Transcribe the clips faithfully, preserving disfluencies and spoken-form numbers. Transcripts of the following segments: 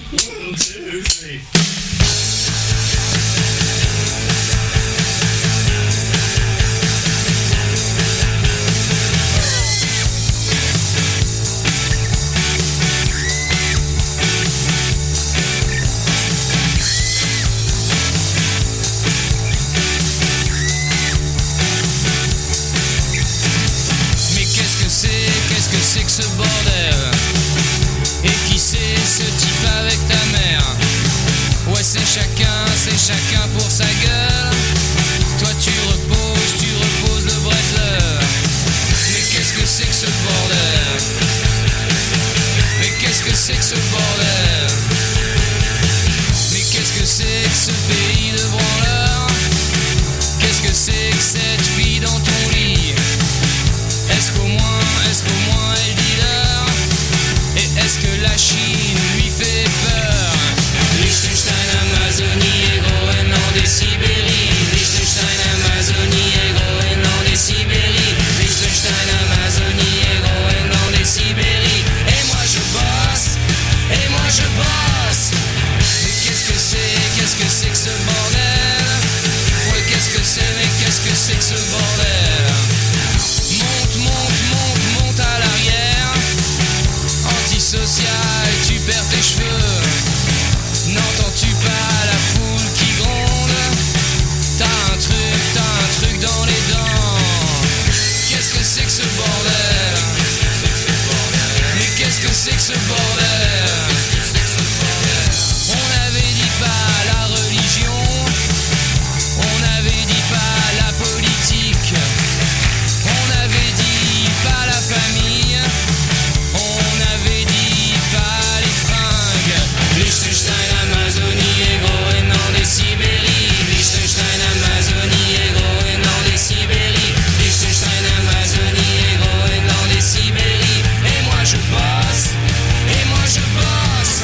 One, two, three. Qu'est-ce que c'est que ce bordel? Et qui c'est ce type avec ta mère? Ouais, c'est chacun, c'est chacun pour sa gueule. Toi tu reposes, tu reposes le bretzel. Mais qu'est-ce que c'est que ce bordel? Mais qu'est-ce que c'est que ce bordel? Mais qu'est-ce que c'est que ce pays de branleurs? Qu'est-ce que c'est que cette fille dans ton lit? Est-ce qu'au moins, est-ce qu'au moins elle dit l'heure? Et est-ce que la Chine lui fait peur? Liechtenstein, Amazonie, Groenland et Sibérie. Liechtenstein, Amazonie, Groenland et Sibérie. Liechtenstein, Amazonie, Groenland et Sibérie. Et moi je bosse, et moi je bosse. Mais qu'est-ce que c'est, qu'est-ce que c'est que ce bordel? Ouais, qu'est-ce que c'est, mais qu'est-ce que c'est que ce bordel? Monte, monte, monte, monte à l'arrière. Antisocial, tu perds tes cheveux. N'entends-tu pas la foule qui gronde? T'as un truc, t'as un truc dans les dents. Qu'est-ce que c'est que ce bordel? Mais qu'est-ce que c'est que ce bordel? On avait dit pas la religion, on avait dit pas la politique, on avait dit pas la famille, on avait dit pas les fringues. Liechtenstein, Amazonie et Groenland et Sibérie. Liechtenstein, Amazonie et Groenland et Sibérie. Liechtenstein, Amazonie et Groenland et Sibérie. Et moi je bosse, et moi je bosse.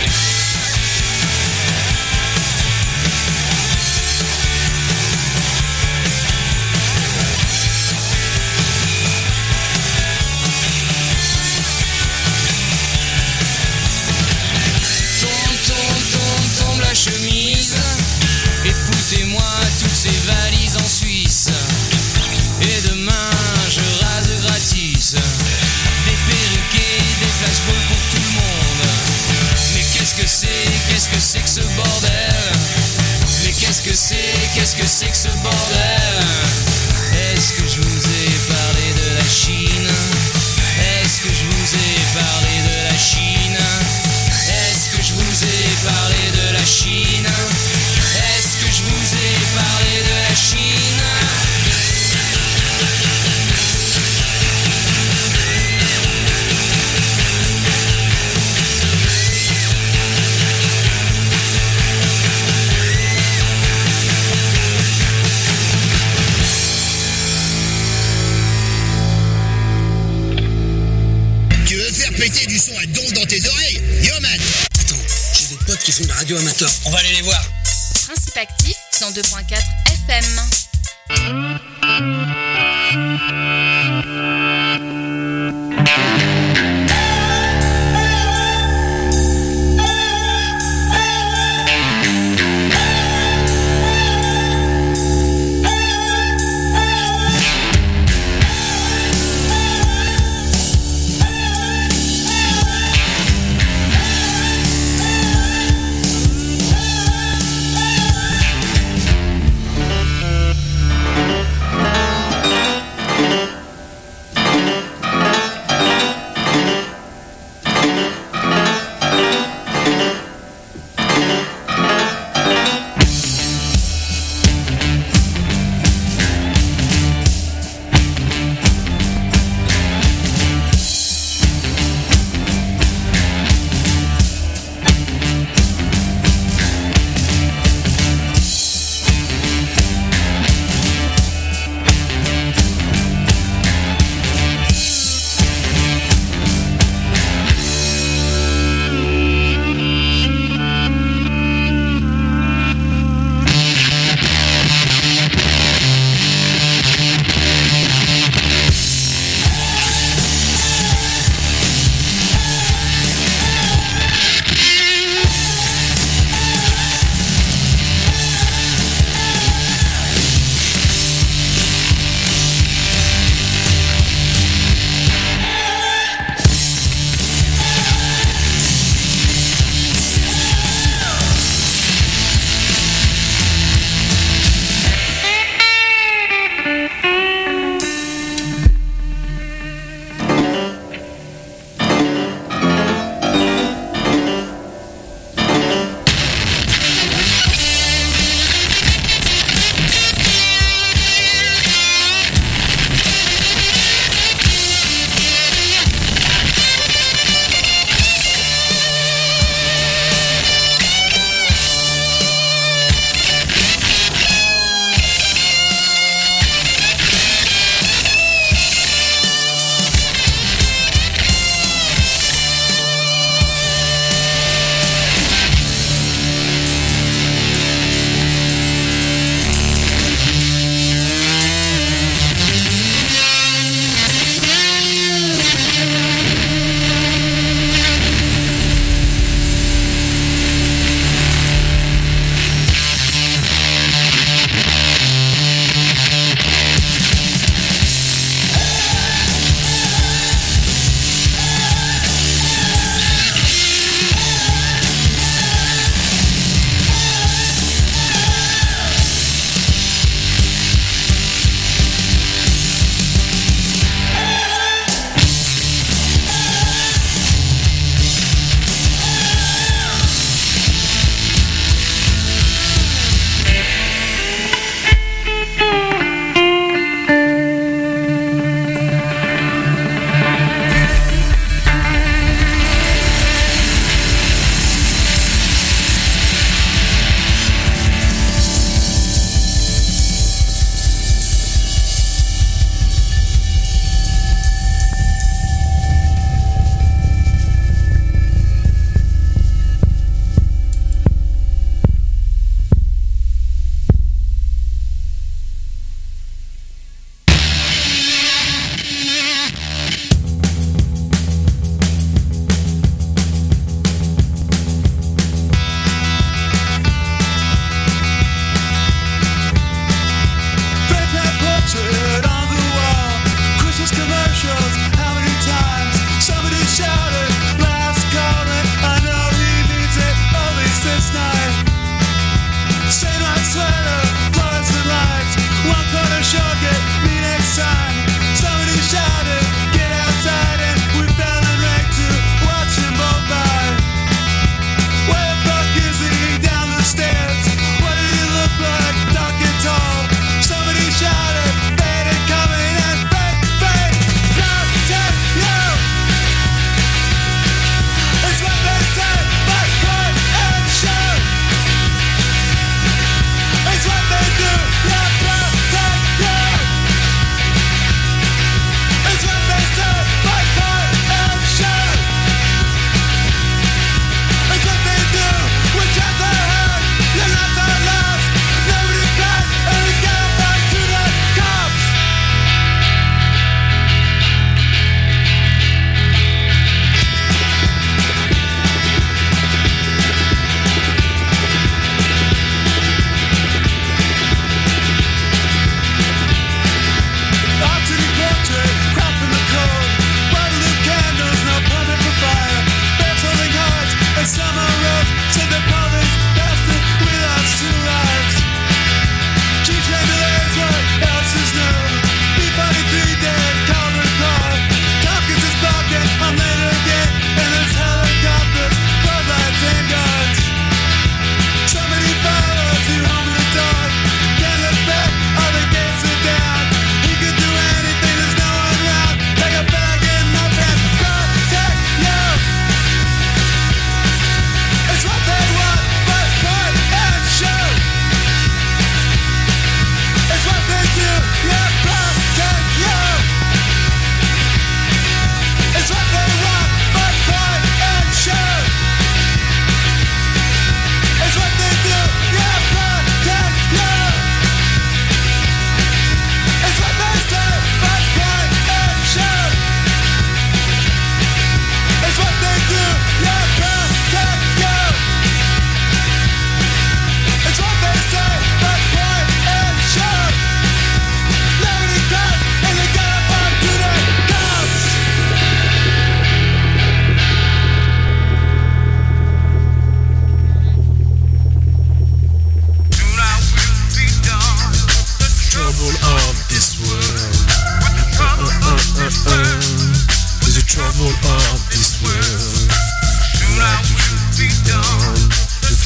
Tombe la chemise et foutez-moi toutes ces valises en Suisse. Et demain je rase gratis. Des perruquets, des flashballs pour tout le monde. Mais qu'est-ce que c'est, qu'est-ce que c'est que ce bordel? Mais qu'est-ce que c'est, qu'est-ce que c'est que ce bordel? Est-ce que je vous ai parlé de la Chine? Est-ce que je vous ai parlé de la Chine? Est-ce que je vous ai parlé de la Chine? Est-ce que je vous ai parlé de la Chine? Tu veux faire péter du son à donf dans tes oreilles? Yo man! Attends, j'ai des potes qui font de la radio amateur. On va aller les voir. Principe actif, cent deux virgule quatre F M. Thank you.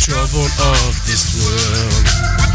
trouble of this world.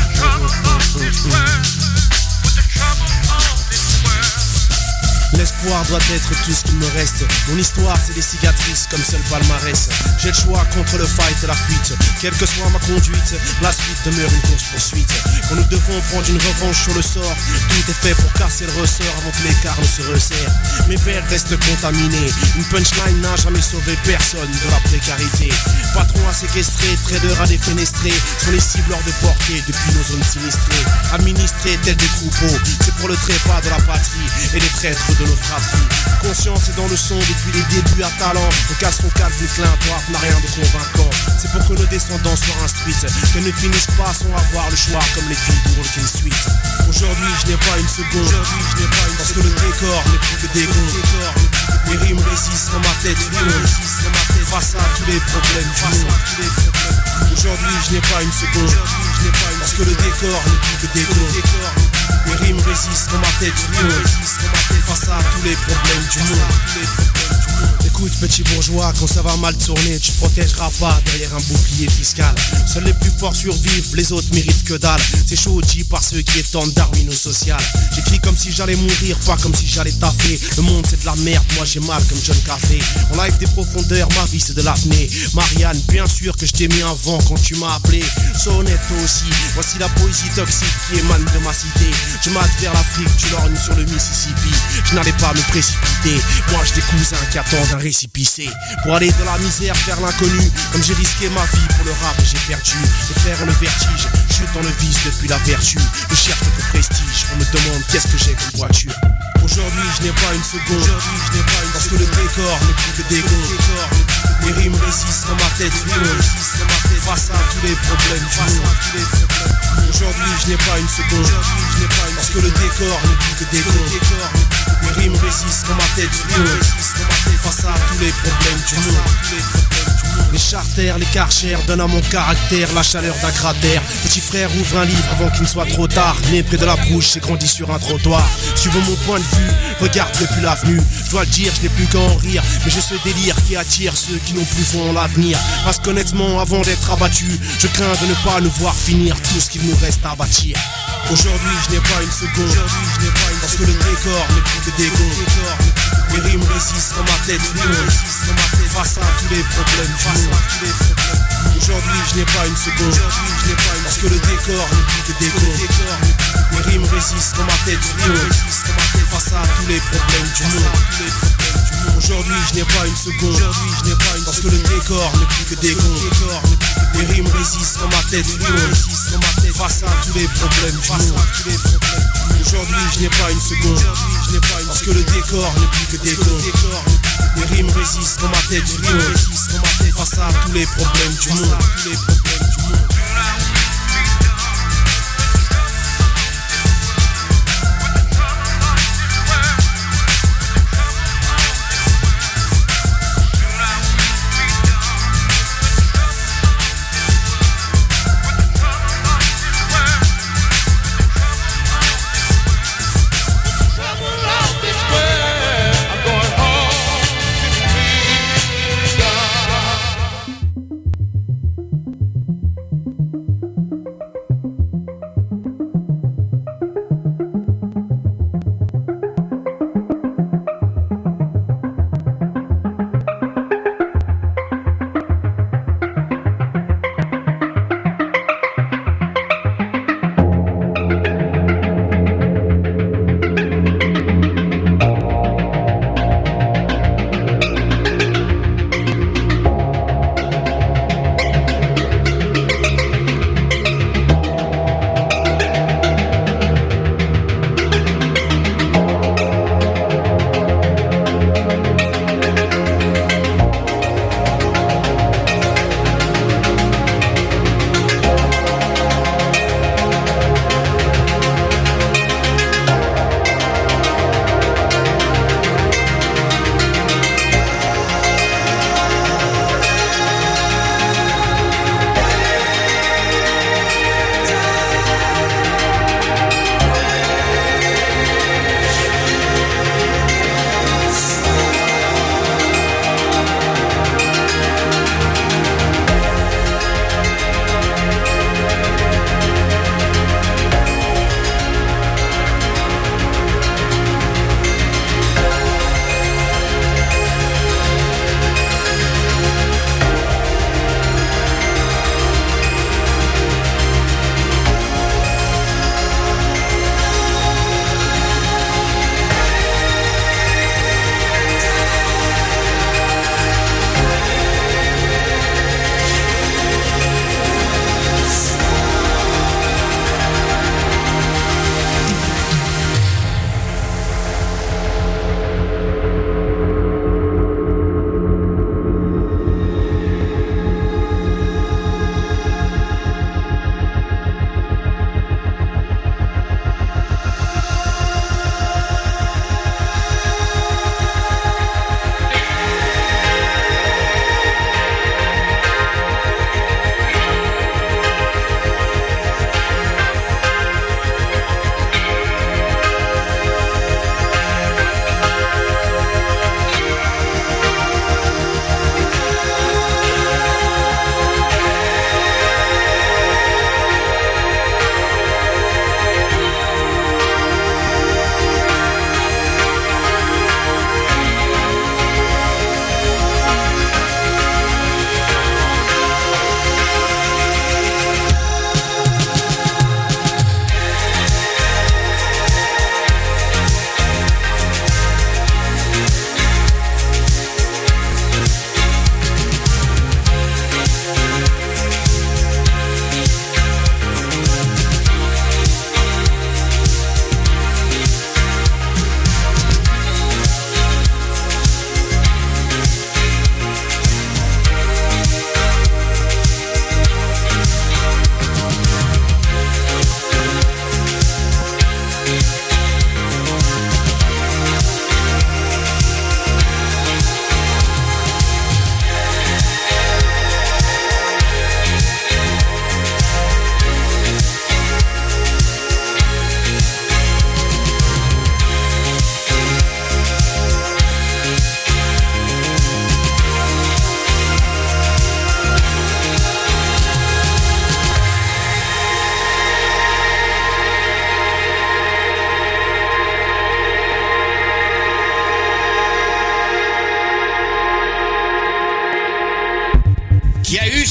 L'espoir doit être tout ce qu'il me reste. Mon histoire c'est des cicatrices comme seul palmarès. J'ai le choix contre le fight et la fuite. Quelle que soit ma conduite, la suite demeure une course poursuite. Quand nous devons prendre une revanche sur le sort, tout est fait pour casser le ressort avant que l'écart ne se resserre. Mes vers restent contaminés. Une punchline n'a jamais sauvé personne de la précarité. Patron à séquestrer, trader à défenestrer, sont les cibles hors de portée depuis nos zones sinistrées. Administrés tels des troupeaux, c'est pour le trépas de la patrie et les traîtres de nos fratries. Conscience est dans le son depuis les débuts à talent. Le casse son calme clin droit n'a rien de convaincant. C'est pour que nos descendants soient instruites, qu'elles ne finissent pas sans avoir le choix comme les filles pour le King Suite. Aujourd'hui je n'ai pas une seconde, aujourd'hui je n'ai pas une parce que le décor n'est plus que des gonds. Les rimes résistent dans ma tête, rimes résistent dans ma tête face à tous les problèmes, face à tous les problèmes. Aujourd'hui je n'ai pas une seconde, aujourd'hui je n'ai pas une parce que le décor n'est plus que des gonds. Les rimes résistent dans ma tête, rimes résistent dans ma tête face à tous les problèmes du monde. Écoute petit bourgeois, quand ça va mal tourner, tu te protégeras pas derrière un bouclier fiscal. Seuls les plus forts survivent, les autres méritent que dalle. C'est chaud dit par ceux qui étendent d'armino social. J'écris comme si j'allais mourir, pas comme si j'allais taffer. Le monde c'est de la merde, moi j'ai mal comme John Café. En live des profondeurs, ma vie c'est de l'apnée. Marianne, bien sûr que je t'ai mis un vent quand tu m'as appelé. Sois honnête toi aussi, voici la poésie toxique qui émane de ma cité. Je mate vers l'Afrique, tu lorgnes sur le Mississippi. Je n'allais pas me précipiter, moi j'ai des cousins qui attendent un récipicé. Pour aller de la misère vers l'inconnu, comme j'ai risqué ma vie pour le rap et j'ai perdu. Les frères ont le vertige, je suis dans le vice depuis la vertu. Je cherche le prestige, on me demande qu'est-ce que j'ai comme voiture. Aujourd'hui je n'ai pas une seconde, aujourd'hui je n'ai pas une parce que le décor n'est plus que des gonds. Les rimes résistent dans ma tête, rimes résistent dans ma tête face à tous les problèmes, face à tous les problèmes. Aujourd'hui je n'ai pas une seconde, aujourd'hui je n'ai pas une parce que le décor n'est plus que des gonds. Les rimes résistent dans ma tête, rimes résistent dans ma tête face à tous les problèmes du monde. Les charters, les karchers donnent à mon caractère la chaleur d'un cratère. Petit frère ouvre un livre avant qu'il ne soit trop tard. Né près de la brouche, j'ai grandi sur un trottoir. Si tu veux mon point de vue, regarde depuis l'avenue. Je dois le dire, je n'ai plus qu'à en rire. Mais j'ai ce délire qui attire ceux qui n'ont plus fond l'avenir. Parce qu'honnêtement, avant d'être abattu, je crains de ne pas nous voir finir tout ce qu'il nous reste à bâtir. Aujourd'hui je n'ai pas une seconde, aujourd'hui je n'ai pas une parce que le décor n'est plus que des gonds. Les rimes résistent dans ma tête, rimes résistent dans ma tête face à tous les problèmes, face à tous les problèmes. Aujourd'hui je n'ai pas une seconde, aujourd'hui je n'ai pas une parce que le décor n'est plus que des gonds. Les rimes résistent dans ma tête, rimes résistent dans ma tête face à tous les problèmes du monde. Aujourd'hui je n'ai pas une seconde, aujourd'hui je n'ai pas une parce que le décor n'est plus que des gonds. Les rimes résistent dans ma tête, rimes résistent dans ma tête face à tous les problèmes, face à tous les problèmes. Aujourd'hui je n'ai pas une seconde, aujourd'hui je n'ai pas une parce que le décor n'est plus que des gonds. Les rimes résistent dans ma tête, rimes résistent dans ma tête face à tous les problèmes du monde. Tous les problèmes du monde.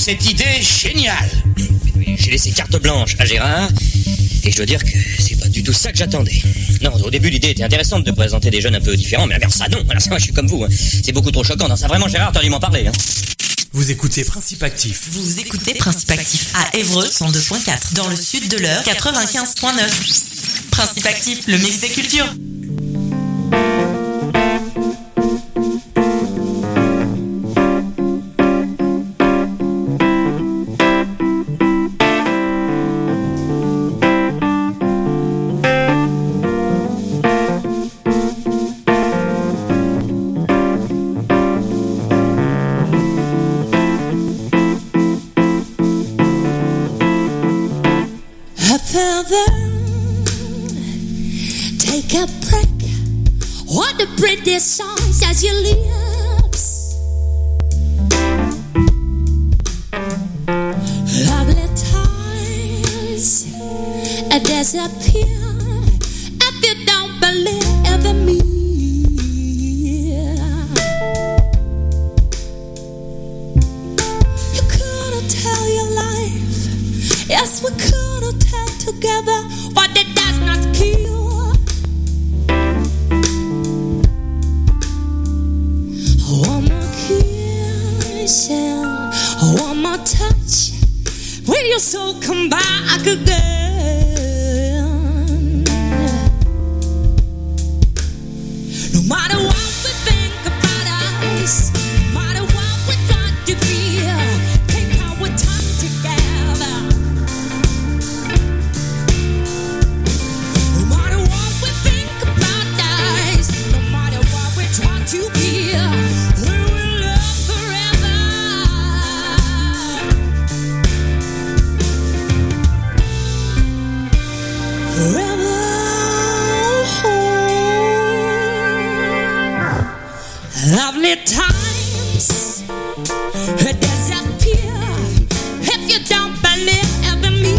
cette idée géniale. J'ai laissé carte blanche à Gérard, et je dois dire que c'est pas du tout ça que j'attendais. Non, au début, l'idée était intéressante de présenter des jeunes un peu différents, mais alors ça, non. Alors ça, moi, je suis comme vous. Hein. C'est beaucoup trop choquant. Non, ça, vraiment, Gérard, t'as dû m'en parler. Hein. Vous écoutez Principe Actif. Vous écoutez Principe Actif à Évreux cent deux point quatre, dans le sud de l'Eure quatre-vingt-quinze point neuf. Principe Actif, le mix des cultures. Take a break. What the pretty songs as your lips. Lovely times disappear if you don't believe in me. You couldn't tell your life. Yes, we couldn't tell together what it does not kill. One more kiss and one more touch. Will your soul come back again? No matter what we think about us, no matter what we try to be, take our time together. No matter what we think about us, no matter what we try to be, we will love forever. Forever. Lovely times disappear if you don't believe in me.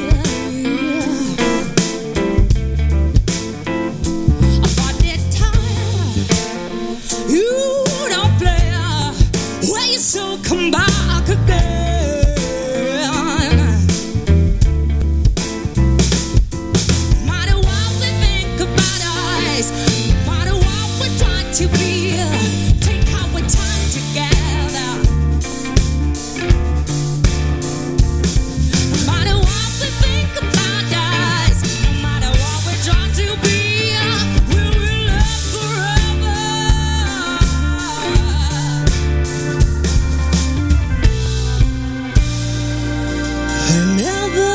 For the time you don't play, where you so come back again. No matter what we think about us, no matter what we try to be, take our time together. No matter what we think about us, no matter what we try to be, we will love forever. And ever.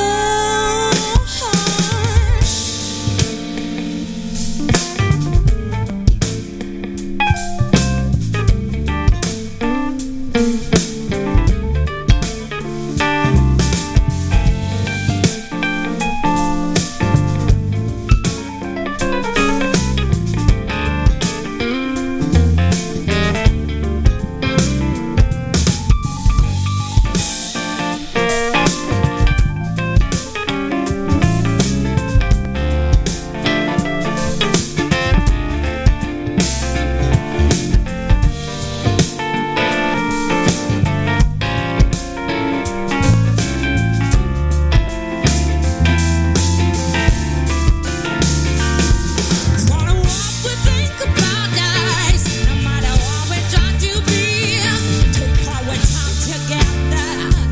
No matter what we think about us, no matter what we try to be, take our time together.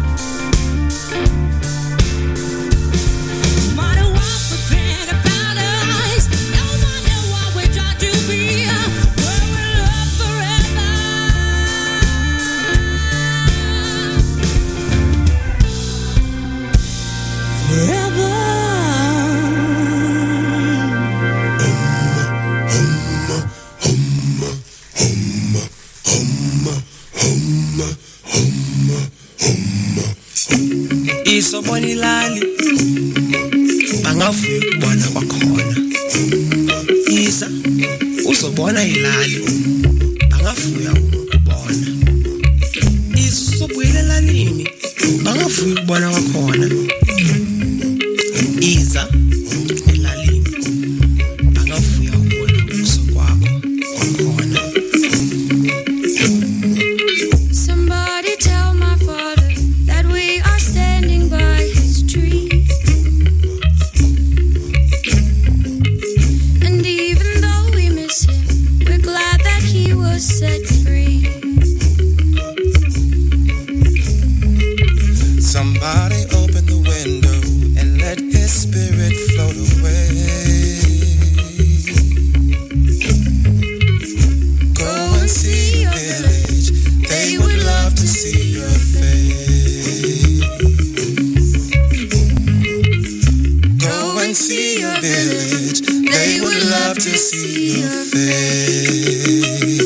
No matter what we think about us, no matter what we try to be, we will love forever. Forever. Isobona ilali bangavuka ukubona kwakhona. Isa uzobona ilali bangavuka ukubona. Isobuyela elalini bangavuka ukubona kwakhona. Isa elalini bangavuka ukubona ubuso kwakho kwakhona. Somebody tell my father open the window and let his spirit float away. Go and see your village, they would love to see your face. Go and see your village, they would love to see your face.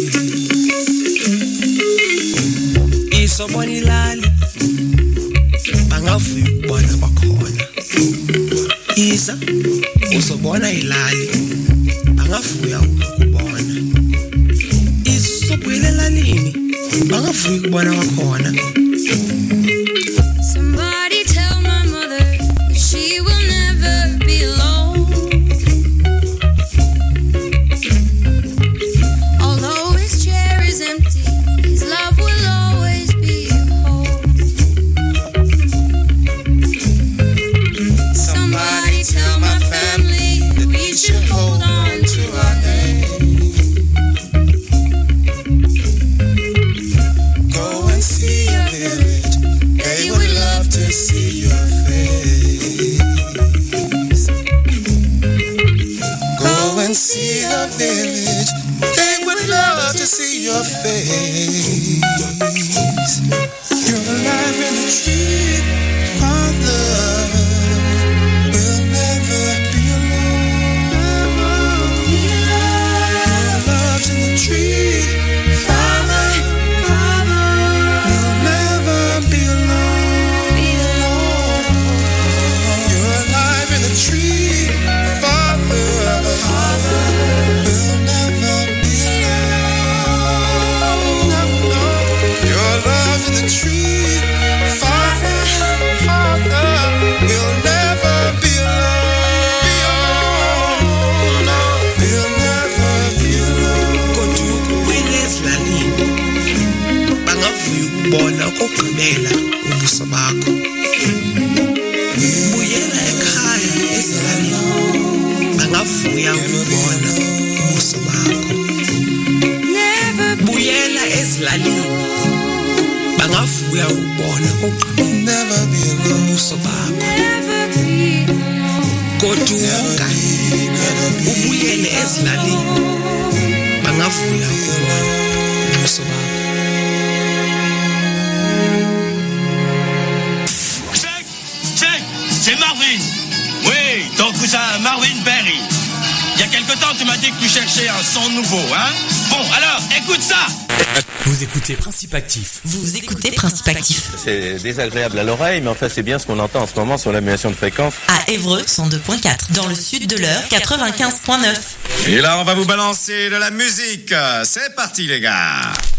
Isobona ilali bangavuya ukubona kwakhona. Iza uzobona ilali bangavuya ukubona. Isobuyela elalini bangavuya ukubona kwakhona. Somebody tell my mother that she will never be alone. Although his chair is empty, his love will always be home. Somebody tell my family that we should hold on to our name. Go and see your village, they would love to see your face. Go and see your village, they would love to see your face. You're alive in the tree, Father. We'll never be alone. Your love's in the tree, Father. We'll never be alone. You're alive in the tree, Father. We'll never be alone. Your love's in the tree, Father. We'll never be alone. We'll never be alone. Kodwa ukubuyela ezilalini bangavuya ukubona kokugqibela ubuso bakho. Buyela ekhaya ezilalini bangavuya ukubona ubuso bakho. Buyela ezilalini bangavuya ukubona kokugqibela Never be alone. ubuso bakho. Kodwa ubuyele ezilalini bangavuya ukubona ubuso bakho. Check, check, c'est Marvin. Oui, ton cousin Marvin Berry. Il y a quelque temps, tu m'as dit que tu cherchais un son nouveau, hein? Bon, alors, écoute ça. Vous écoutez Principe Actif. Vous écoutez Principe Actif C'est désagréable à l'oreille, mais enfin c'est bien ce qu'on entend en ce moment sur l'annulation de fréquence. à Évreux cent deux point quatre, dans le sud de l'Eure quatre-vingt-quinze point neuf. Et là, on va vous balancer de la musique. C'est parti, les gars.